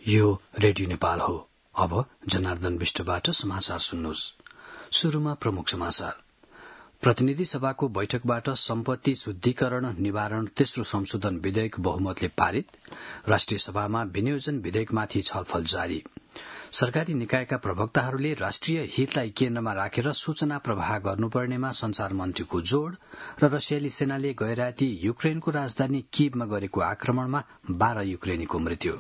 यो रेडियो नेपाल हो। अब जनार्दन विष्टबाट समाचार सुन्नुहोस्। शुरूमा प्रमुख समाचार। प्रतिनिधि सभाको बैठकबाट सम्पत्ति शुद्धिकरण निवारण तेस्रो संशोधन विधेयक बहुमतले पारित। राष्ट्रिय सभामा विनियोजन विधेयकमाथि छलफल जारी। सरकारी निकायका प्रवक्ताहरूले राष्ट्रिय हितलाई केन्द्रमा राखेर सूचना प्रवाह गर्नुपर्नेमा संचार मन्त्रीको जोड़ र रसियाली सेनाले गैराती युक्रेनको राजधानी कीवमा गरेको आक्रमणमा 12 युक्रेनीको मृत्यु।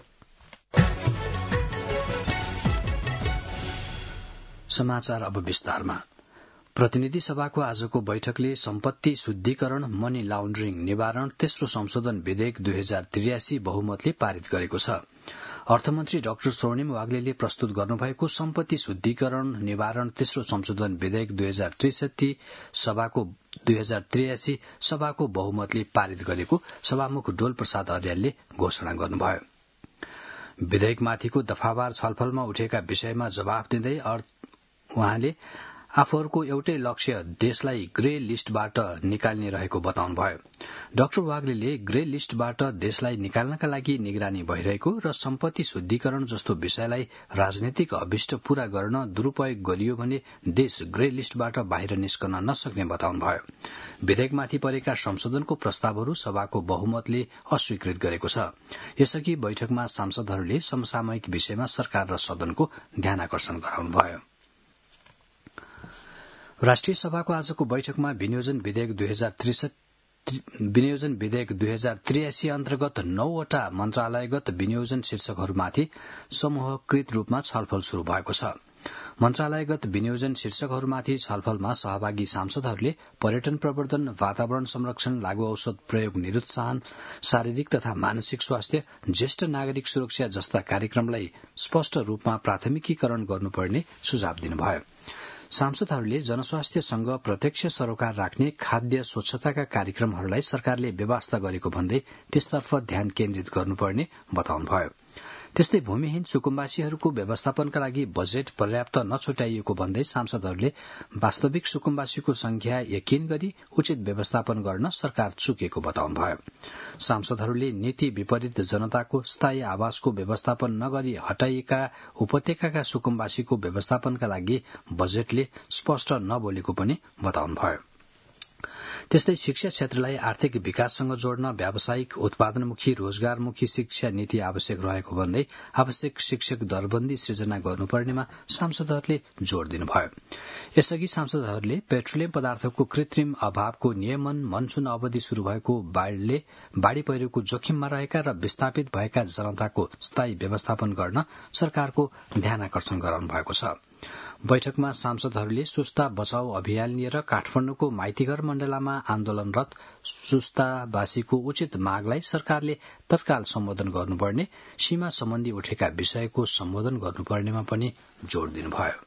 समाचार अब विस्तारमा। प्रतिनिधि सभाको आजको बैठकले सम्पत्ति शुद्धिकरण मनी लाउन्ड्रिङ निवारण तेस्रो संशोधन विधेयक 2083 बहुमतले पारित गरेको छ। अर्थमन्त्री डाक्टर स्वर्णिम वाग्लेले प्रस्तुत गर्नुभएको सम्पत्ति शुद्धिकरण निवारण तेस्रो संशोधन विधेयक 2083 सभाको बहुमतले पारित गरेको सभामुख डोल प्रसाद अर्यालले घोषणा गर्नुभयो। विधेयकमाथिको दफावार छलफलमा उठेका विषयमा जवाफ दिँदै उहाँले आफूहरूको एउटै लक्ष्य देशलाई ग्रे लिस्टबाट निकाल्ने रहेको बताउनुभयो। डाक्टर वाग्लेले ग्रे लिस्टबाट देशलाई निकाल्नका लागि निगरानी भइरहेको र सम्पत्ति शुद्धिकरण जस्तो विषयलाई राजनीतिक अभिष्ट पूरा गर्न दुरूपयोग गरियो भने देश ग्रे लिस्टबाट बाहिर निस्कन नसक्ने बताउनुभयो। विधेयकमाथि परेका संशोधनको प्रस्तावहरू सभाको बहुमतले अस्वीकृत गरेको छ। यसअघि बैठकमा सांसदहरूले समसामयिक विषयमा सरकार र सदनको ध्यानाकर्षण गराउनुभयो। राष्ट्रिय सभाको आजको बैठकमा विनियोजन विधेयक 2083 अन्तर्गत 9वटा मन्त्रालयगत विनियोजन शीर्षकहरूमाथि समूहकृत रूपमा छलफल शुरू भएको छ। मन्त्रालयगत विनियोजन शीर्षकहरूमाथि छलफलमा सहभागी सांसदहरूले पर्यटन प्रवर्धन, वातावरण संरक्षण, लागू औषध प्रयोग निरुत्साहन, शारीरिक तथा मानसिक स्वास्थ्य, ज्येष्ठ नागरिक सुरक्षा जस्ता कार्यक्रमलाई स्पष्ट रूपमा प्राथमिकीकरण गर्नुपर्ने सुझाव दिनुभयो। सांसदहरूले जनस्वास्थ्यसँग प्रत्यक्ष सरोकार राख्ने खाद्य स्वच्छताका कार्यक्रमहरूलाई सरकारले व्यवस्था गरेको भन्दै त्यसतर्फ ध्यान केन्द्रित गर्नुपर्ने बताउनुभयो। त्यस्तै भूमिहीन सुकुम्बासीहरूको व्यवस्थापनका लागि बजेट पर्याप्त नछुट्याइएको भन्दै सांसदहरूले वास्तविक सुकुम्बासीको संख्या यकिन गरी उचित व्यवस्थापन गर्न सरकार चुकेको बताउनुभयो। सांसदहरूले नीति विपरीत जनताको स्थायी आवासको व्यवस्थापन नगरी हटाइएका उपत्यकाका सुकुम्बासीको व्यवस्थापनका लागि बजेटले स्पष्ट नबोलेको पनि बताउनुभयो। त्यस्तै शिक्षा क्षेत्रलाई आर्थिक विकाससँग जोड्न व्यावसायिक उत्पादनमुखी रोजगारमुखी शिक्षा नीति आवश्यक रहेको भन्दै आवश्यक शिक्षक दरबन्दी सृजना गर्नुपर्नेमा सांसदहरूले जोड़ दिनुभयो। यसअघि सांसदहरूले पेट्रोलियम पदार्थको कृत्रिम अभावको नियमन, मनसून अवधि शुरू भएको बाढ़ी पहिरोको जोखिममा रहेका र विस्थापित भएका जनताको स्थायी व्यवस्थापन गर्न सरकारको ध्यानाकर्षण गराउनु भएको छ। बैठकमा सांसदहरूले सुस्ता बचाउ अभियान लिएर काठमाडौँको माइतीघर मण्डलामा आन्दोलनरत सुस्तावासीको उचित मागलाई सरकारले तत्काल सम्बोधन गर्नुपर्ने, सीमा सम्बन्धी उठेका विषयको सम्बोधन गर्नुपर्नेमा पनि जोड़ दिनुभयो।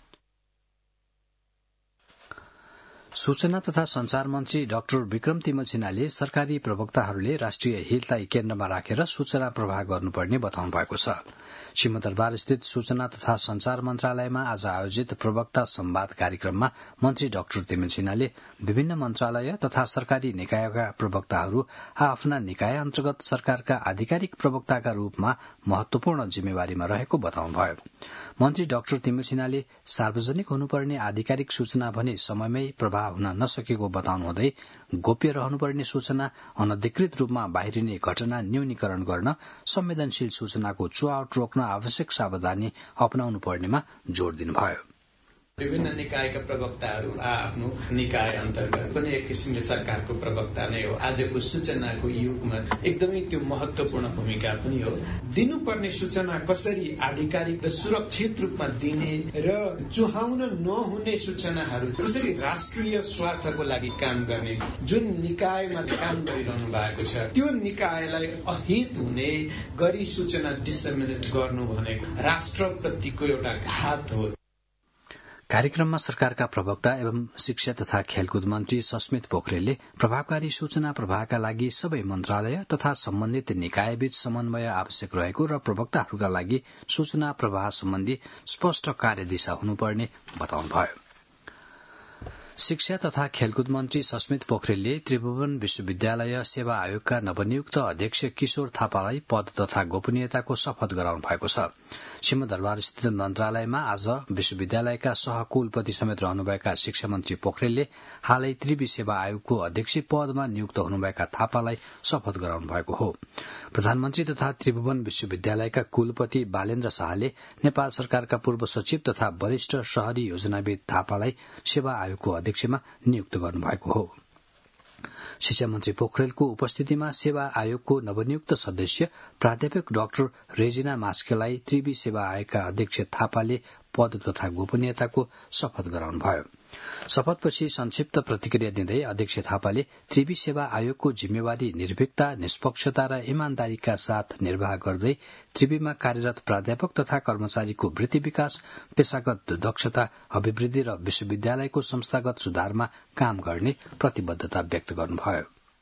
सूचना तथा संचार मन्त्री डाक्टर विक्रम तिमल सिन्हाले सरकारी प्रवक्ताहरूले राष्ट्रिय हितलाई केन्द्रमा राखेर सूचना प्रवाह गर्नुपर्ने बताउनु भएको छ। सिंहदरबार स्थित सूचना तथा संचार मन्त्रालयमा आज आयोजित प्रवक्ता संवाद कार्यक्रममा मन्त्री डाक्टर तिमल सिन्हाले विभिन्न मन्त्रालय तथा सरकारी निकायका प्रवक्ताहरू आफ्ना निकाय अन्तर्गत सरकारका आधिकारिक प्रवक्ताका रूपमा महत्वपूर्ण जिम्मेवारीमा रहेको बताउनुभयो। मन्त्री डाक्टर तिमल सिन्हाले सार्वजनिक हुनुपर्ने आधिकारिक सूचना भने समयमै प्रवाह हुन नसकेको बताउनुहुँदै गोप्य रहनुपर्ने सूचना अनधिकृत रूपमा बाहिरिने घटना न्यूनीकरण गर्न संवेदनशील सूचनाको चुहावट रोक्न आवश्यक सावधानी अपनाउनु पर्नेमा जोड़ दिनुभयो। विभिन्न निकायका प्रवक्ताहरू आफ्नो निकाय अन्तर्गत पनि एक किसिमले सरकारको प्रवक्ता नै हो। आजको सूचनाको युगमा एकदमै त्यो महत्वपूर्ण भूमिका पनि हो। दिनुपर्ने सूचना कसरी आधिकारिक र सुरक्षित रूपमा दिने र चुहाउन नहुने सूचनाहरू कसरी राष्ट्रिय स्वार्थको लागि काम गर्ने, जुन निकायमा काम गरिरहनु भएको छ त्यो निकायलाई अहित हुने गरी सूचना डिसेमिनेट गर्नु भनेको राष्ट्रप्रतिको एउटा घात हो। कार्यक्रममा सरकारका प्रवक्ता एवं शिक्षा तथा खेलकुद मन्त्री सस्मित पोखरेलले प्रभावकारी सूचना प्रवाहका लागि सबै मन्त्रालय तथा सम्बन्धित निकायबीच समन्वय आवश्यक रहेको र प्रवक्ताहरूका लागि सूचना प्रवाह सम्बन्धी स्पष्ट कार्यदिशा हुनुपर्ने बताउनुभयो। शिक्षा तथा खेलकुद मन्त्री सस्मित पोखरेलले त्रिभुवन विश्वविद्यालय सेवा आयोगका नवनियुक्त अध्यक्ष किशोर थापालाई पद तथा गोपनीयताको शपथ गराउनु भएको छ। सिंहदरबार स्थित मन्त्रालयमा आज विश्वविद्यालयका सहकुलपति समेत रहनुभएका शिक्षा मन्त्री पोखरेलले हालै त्रिवी सेवा आयोगको अध्यक्ष पदमा नियुक्त हुनुभएका थापालाई शपथ गराउनु भएको हो। प्रधानमन्त्री तथा त्रिभुवन विश्वविद्यालयका कुलपति बालेन्द्र शाहले नेपाल सरकारका पूर्व सचिव तथा वरिष्ठ शहरी योजनाविद थापालाई सेवा आयोगको अध्यक्षमा नियुक्त गर्नुभएको हो। शिक्षा मन्त्री पोखरेलको उपस्थितिमा सेवा आयोगको नवनियुक्त सदस्य प्राध्यापक डाक्टर रेजिना मास्केलाई त्रिवी सेवा आयोगका अध्यक्ष थापाले पद तथा गोपनीयताको शपथ गराउनुभयो। शपथपछि संक्षिप्त प्रतिक्रिया दिँदै अध्यक्ष थापाले त्रिवी सेवा आयोगको जिम्मेवारी निर्भीकता, निष्पक्षता र इमानदारीका साथ निर्वाह गर्दै त्रिवीमा कार्यरत प्राध्यापक तथा कर्मचारीको वृत्ति विकास, पेशागत दक्षता अभिवृद्धि र विश्वविद्यालयको संस्थागत सुधारमा काम गर्ने प्रतिबद्धता व्यक्त गर्नुभयो।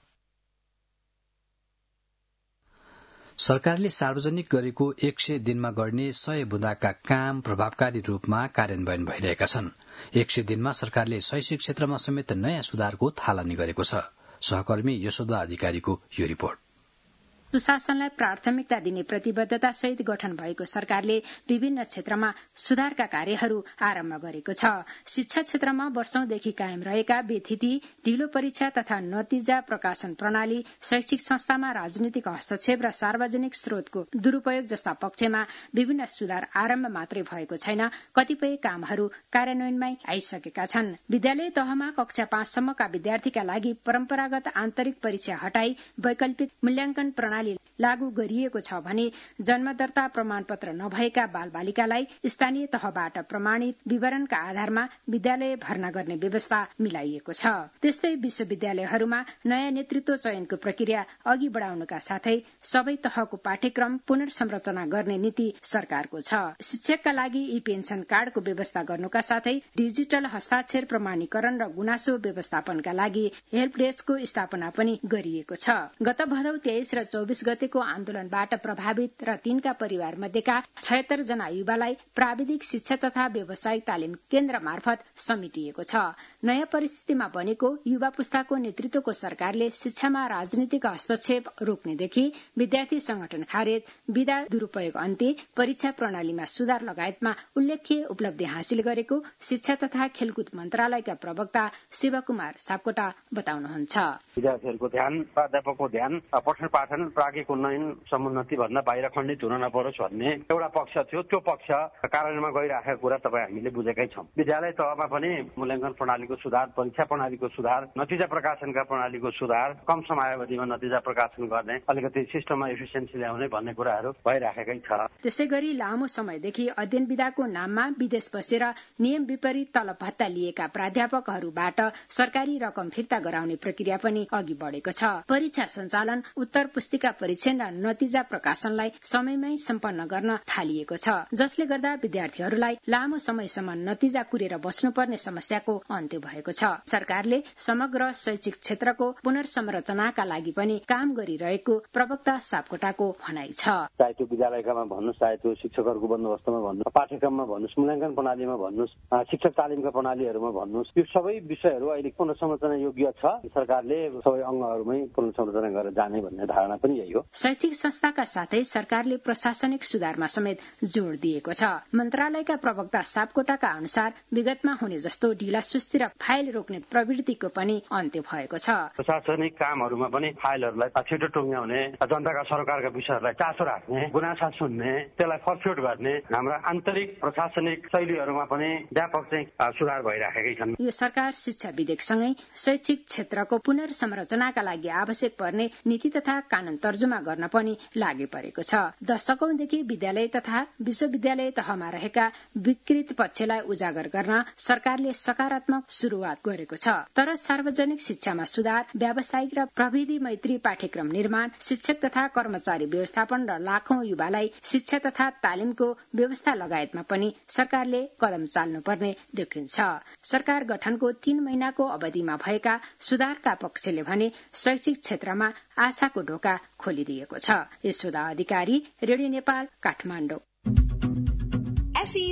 सरकारले सार्वजनिक गरेको 100 दिनमा गर्ने 100 बुँदाका काम प्रभावकारी रूपमा कार्यान्वयन भइरहेका छन्। 100 दिनमा सरकारले शैक्षिक क्षेत्रमा समेत नयाँ सुधारको थालनी गरेको छ। सहकर्मी यशोदा अधिकारीको यो रिपोर्ट। सुशासनलाई प्राथमिकता दिने प्रतिबद्धता सहित गठन भएको सरकारले विभिन्न क्षेत्रमा सुधारका कार्यहरू आरम्भ गरेको छ। शिक्षा क्षेत्रमा वर्षौंदेखि कायम रहेका बेथिति, ढिलो परीक्षा तथा नतिजा प्रकाशन प्रणाली, शैक्षिक संस्थामा राजनीतिक हस्तक्षेप र सार्वजनिक स्रोतको दुरूपयोग जस्ता पक्षमा विभिन्न सुधार आरम्भ मात्रै भएको छैन, कतिपय कामहरू कार्यान्वयनमै आइसकेका छन्। विद्यालय तहमा कक्षा 5 सम्मका विद्यार्थीका लागि परम्परागत आन्तरिक परीक्षा हटाई वैकल्पिक मूल्याङ्कन प्रणाली लागू गरिएको छ भने जन्म दर्ता प्रमाणपत्र नभएका बालबालिकालाई स्थानीय तहबाट प्रमाणित विवरणका आधारमा विद्यालय भर्ना गर्ने व्यवस्था मिलाइएको छ। त्यस्तै विश्वविद्यालयहरूमा नयाँ नेतृत्व चयनको प्रक्रिया अघि बढ़ाउनका साथै सबै तहको पाठ्यक्रम पुनर्संरचना गर्ने नीति सरकारको छ। शिक्षकका लागि ई पेन्सन कार्डको व्यवस्था गर्नुका साथै डिजिटल हस्ताक्षर प्रमाणीकरण र गुनासो व्यवस्थापनका लागि हेल्प डेस्कको स्थापना पनि गरिएको छ। गत भदौ 23 र 24 गतेको आन्दोलनबाट प्रभावित र तिनका परिवार मध्येका 76 जना युवालाई प्राविधिक शिक्षा तथा व्यावसायिक तालिम केन्द्र मार्फत समेटिएको छ। नयाँ परिस्थितिमा बनेको युवा पुस्ताको नेतृत्वको सरकारले शिक्षामा राजनीतिक हस्तक्षेप रोक्नेदेखि विद्यार्थी संगठन खारेज, विधा दुरूपयोग अन्त्य, परीक्षा प्रणालीमा सुधार लगायतमा उल्लेख्य उपलब्धि हासिल गरेको शिक्षा तथा खेलकुद मन्त्रालयका प्रवक्ता शिवकुमार सापकोटा बताउनुहुन्छ। विद्यार्थीहरूको ध्यान, प्राध्यापकको ध्यान, पठन पाठन प्राज्ञिक उन्नयन समुन्नति भन्दा बाहिर खण्डित हुन नपरोस् भन्ने एउटा पक्ष थियो। त्यो पक्ष कार्यान्वयनमा गइराखेको कुरा तपाईँ हामीले बुझेकै छौँ। विद्यालय तहमा पनि मूल्याङ्कन प्रणालीको सुधार, परीक्षा प्रणालीको सुधार, नतिजा प्रकाशनका प्रणालीको सुधार, कम समयावधिमा नतिजा प्रकाशन गर्ने, अलिकति सिस्टममा एफिसिएन्सी ल्याउने भन्ने कुराहरू भइराखेकै छ। त्यसै गरी लामो समयदेखि अध्ययन विधाको नाममा विदेश बसेर नियम विपरीत तलब भत्ता लिएका प्राध्यापकहरूबाट सरकारी रकम फिर्ता गराउने प्रक्रिया पनि अघि बढ़ेको छ। परीक्षा सञ्चालन, उत्तर पुस्तिका परीक्षण र नतिजा प्रकाशनलाई समयमै सम्पन्न गर्न थालिएको छ, जसले गर्दा विद्यार्थीहरूलाई लामो समयसम्म नतिजा कुरेर बस्नुपर्ने समस्याको अन्त्य भएको छ। सरकारले समग्र शैक्षिक क्षेत्रको पुनर्संरचनाका लागि पनि काम गरिरहेको प्रवक्ता सापकोटाको भनाइ छ। चाहे त्यो विद्यालयमा भन्नुहोस्, चाहे त्यो शिक्षकहरूको बन्दोबस्तमा भन्नुहोस्, पाठ्यक्रममा भन्नुहोस्, मूल्याङ्कन प्रणालीमा भन्नुहोस्, शिक्षक तालिमका प्रणालीहरूमा भन्नुहोस्, यो सबै विषयहरू अहिले पुनर्संरचना योग्य छ। सरकारले सबै अङ्गहरूमै पुनर्संरचना गरेर जाने भन्ने धारणा पनि यही हो। शैक्षिक संस्थाका साथै सरकारले प्रशासनिक सुधारमा समेत जोड़ दिएको छ। मन्त्रालयका प्रवक्ता सापकोटाका अनुसार विगतमा हुने जस्तो ढिला सुस्ती र फाइल रोक्ने प्रवृत्तिको पनि अन्त्य भएको छ। प्रशासनिक कामहरूमा पनि फाइलहरूलाई छिटो टुङ्ग्याउने, जनताका सरकारका विषयहरूलाई चासो राख्ने, गुनासा सुन्ने, त्यसलाई फर्स्योट गर्ने, हाम्रा आन्तरिक प्रशासनिक शैलीहरूमा पनि व्यापक चाहिँ सुधार भइराखेकै छन्। यो सरकार शिक्षा विधेयकसँगै शैक्षिक क्षेत्रको पुनर्संरचनाका लागि आवश्यक पर्ने नीति तथा कानून तर्जुमा गर्न पनि लागि परेको छ। दशकौंदेखि विद्यालय तथा विश्वविद्यालय तहमा रहेका विकृत पक्षलाई उजागर गर्न सरकारले सकारात्मक शुरूआत गरेको छ। तर सार्वजनिक शिक्षामा सुधार, व्यावसायिक र प्रविधि मैत्री पाठ्यक्रम निर्माण, शिक्षक तथा कर्मचारी व्यवस्थापन र लाखौं युवालाई शिक्षा तथा तालिमको व्यवस्था लगायतमा पनि सरकारले कदम चाल्नुपर्ने देखिन्छ। सरकार गठनको 3 महिनाको अवधिमा भएका सुधारका पक्षले भने शैक्षिक क्षेत्रमा आशाको ढोका खोलिदिएको छ। यशोदा अधिकारी, रेडियो नेपाल, काठमाडौँ।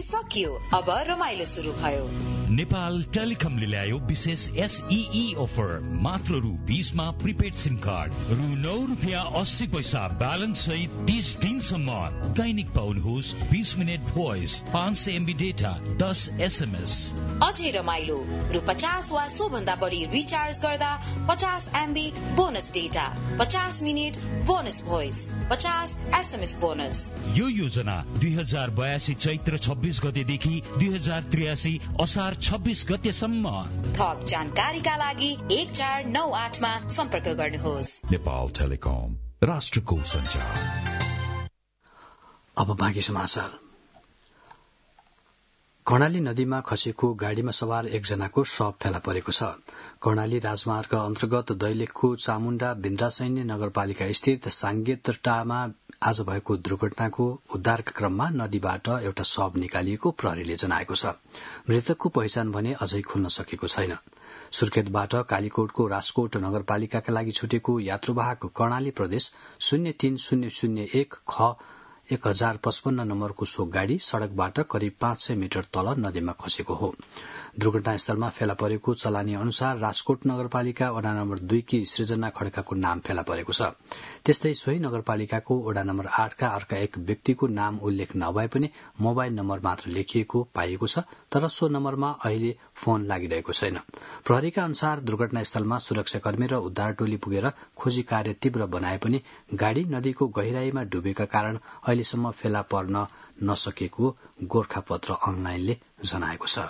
सकियो, अब रमाइलो शुरू भयो। नेपाल टेलिकमले ल्यायो विशेष SEE अफर। मात्र रु 20 मा प्रिपेड सिम कार्ड, रु 9 रुपियाँ 80 पैसा ब्यालेन्स सहित 30 दिनसम्म। दैनिक पाउनुहोस् 20 minute voice, 500 MB data, 10 SMS। अझै रमाइलो, रु 50 वा सो भन्दा बढी रिचार्ज गर्दा 50 MB bonus data, 50 minute bonus voice, 50 SMS bonus. यो योजना 2082 चैत्र 26 गतेदेखि 2083 असार 26 गतेसम्म। थप जानकारीका लागि 1498 मा सम्पर्क गर्नुहोस्। नेपाल टेलिकम, राष्ट्रको सञ्चार। अब बाँकी समाचार। कर्णाली नदीमा खसेको गाड़ीमा सवार एकजनाको शव फेला परेको छ। कर्णाली राजमार्ग अन्तर्गत दैलेखको चामुण्डा बिन्द्रासैन्य नगरपालिका स्थित सांगेतटामा आज भएको दुर्घटनाको उद्धारका क्रममा नदीबाट एउटा शव निकालिएको प्रहरीले जनाएको छ। मृतकको पहिचान भने अझै खुल्न सकेको छैन। सुर्खेतबाट कालीकोटको राजकोट नगरपालिकाका लागि छुटेको यात्रुवाहक कर्णाली प्रदेश 03001 ख 1055 नम्बरको सो गाड़ी सड़कबाट करिब 500 मिटर तल नदीमा खसेको हो। दुर्घटनास्थलमा फेला परेको चलानी अनुसार राजकोट नगरपालिका वडा नम्बर 2 की सृजना खड्काको नाम फेला परेको छ। त्यस्तै सोही नगरपालिकाको वडा नम्बर 8 का अर्का एक व्यक्तिको नाम उल्लेख नभए पनि मोबाइल नम्बर मात्र लेखिएको पाइएको छ, तर सो नम्बरमा अहिले फोन लागिरहेको छैन। प्रहरीका अनुसार दुर्घटनास्थलमा सुरक्षाकर्मी र उद्धार टोली पुगेर खोजी कार्य तीव्र बनाए पनि गाड़ी नदीको गहिराईमा डुबेका कारण अहिलेसम्म फेला पर्न नसकेको गोरखापत्र अनलाइनले जनाएको छ।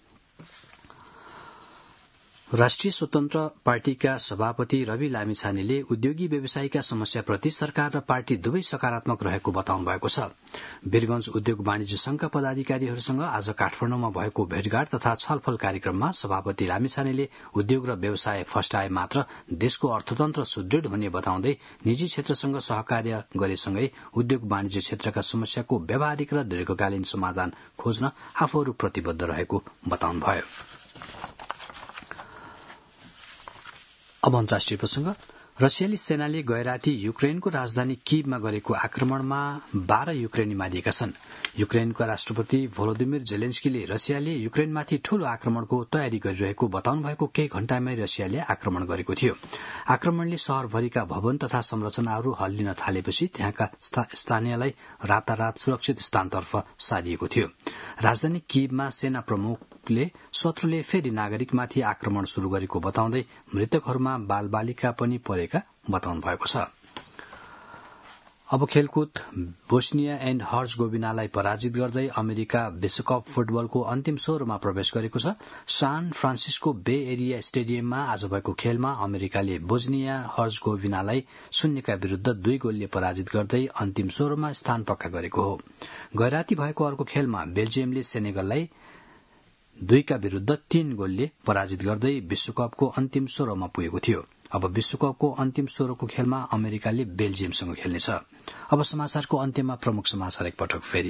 राष्ट्रिय स्वतन्त्र पार्टीका सभापति रवि लामिछानेले उद्योगी व्यवसायीका समस्याप्रति सरकार र पार्टी दुवै सकारात्मक रहेको बताउनु भएको छ। वीरगंज उद्योग वाणिज्य संघका पदाधिकारीहरूसँग आज काठमाडौँमा भएको भेटघाट तथा छलफल कार्यक्रममा सभापति लामिछानेले उद्योग र व्यवसाय फस्टाए मात्र देशको अर्थतन्त्र सुदृढ़ हुने बताउँदै निजी क्षेत्रसँग सहकार्य गरेसँगै उद्योग वाणिज्य क्षेत्रका समस्याको व्यावहारिक र दीर्घकालीन समाधान खोज्न आफूहरू प्रतिबद्ध रहेको बताउनुभयो। अब अन्तर्राष्ट्रिय प्रसंग। रसियाली सेनाले गैराती युक्रेनको राजधानी कीवमा गरेको आक्रमणमा 12 युक्रेनी मारिएका छन्। युक्रेनका राष्ट्रपति भोलोदिमिर जेलेन्स्कीले रसियाले युक्रेनमाथि ठूलो आक्रमणको तयारी गरिरहेको बताउनु भएको केही घण्टामै रसियाले आक्रमण गरेको थियो। आक्रमणले शहरभरिका भवन तथा संरचनाहरू हल्लिन थालेपछि त्यहाँका स्थानीयलाई रातारात सुरक्षित स्थानतर्फ सारिएको थियो। राजधानी कीवमा सेना प्रमुखले शत्रुले फेरि नागरिकमाथि आक्रमण शुरू गरेको बताउँदै मृतकहरूमा बालबालिका पनि परेका बताउनु भएको छ। अब खेलकुद। बोस्निया एण्ड हर्जगोभिनालाई पराजित गर्दै अमेरिका विश्वकप फुटबलको अन्तिम 16मा प्रवेश गरेको छ। सान फ्रान्सिस्को बे एरिया स्टेडियममा आज भएको खेलमा अमेरिकाले बोस्निया हर्जगोभिनालाई 0 विरूद्ध 2 गोलले पराजित गर्दै अन्तिम 16मा स्थान पक्का गरेको हो। गैराती भएको अर्को खेलमा बेल्जियमले सेनेगललाई 2 विरूद्ध 3 गोलले पराजित गर्दै विश्वकपको अन्तिम 16मा पुगेको थियो। अब विश्वकपको अन्तिम 16को खेलमा अमेरिकाले बेल्जियमसँग खेल्नेछ। अब समाचारको अन्त्यमा प्रमुख समाचार एकपटक फेरि।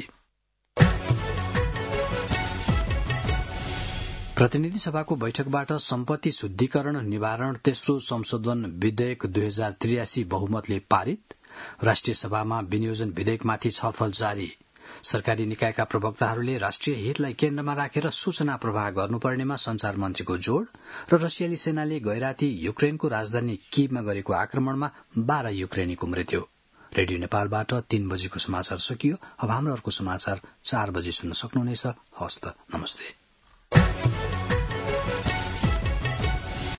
प्रतिनिधि सभाको बैठकबाट सम्पत्ति शुद्धिकरण निवारण तेस्रो संशोधन विधेयक 2083 बहुमतले पारित। राष्ट्रिय सभामा विनियोजन विधेयकमाथि छलफल जारी। सरकारी निकायका प्रवक्ताहरूले राष्ट्रिय हितलाई केन्द्रमा राखेर सूचना प्रवाह गर्नुपर्नेमा संचार मन्त्रीको जोड़ र रसियाली सेनाले गैराती युक्रेनको राजधानी कीवमा गरेको आक्रमणमा 12 युक्रेनीको मृत्यु। रेडियो नेपालबाट 3 बजेको समाचार सकियो। अब हाम्रो अर्को समाचार 4 बजे सुन्न सक्नुहुनेछ। हस्त नमस्ते।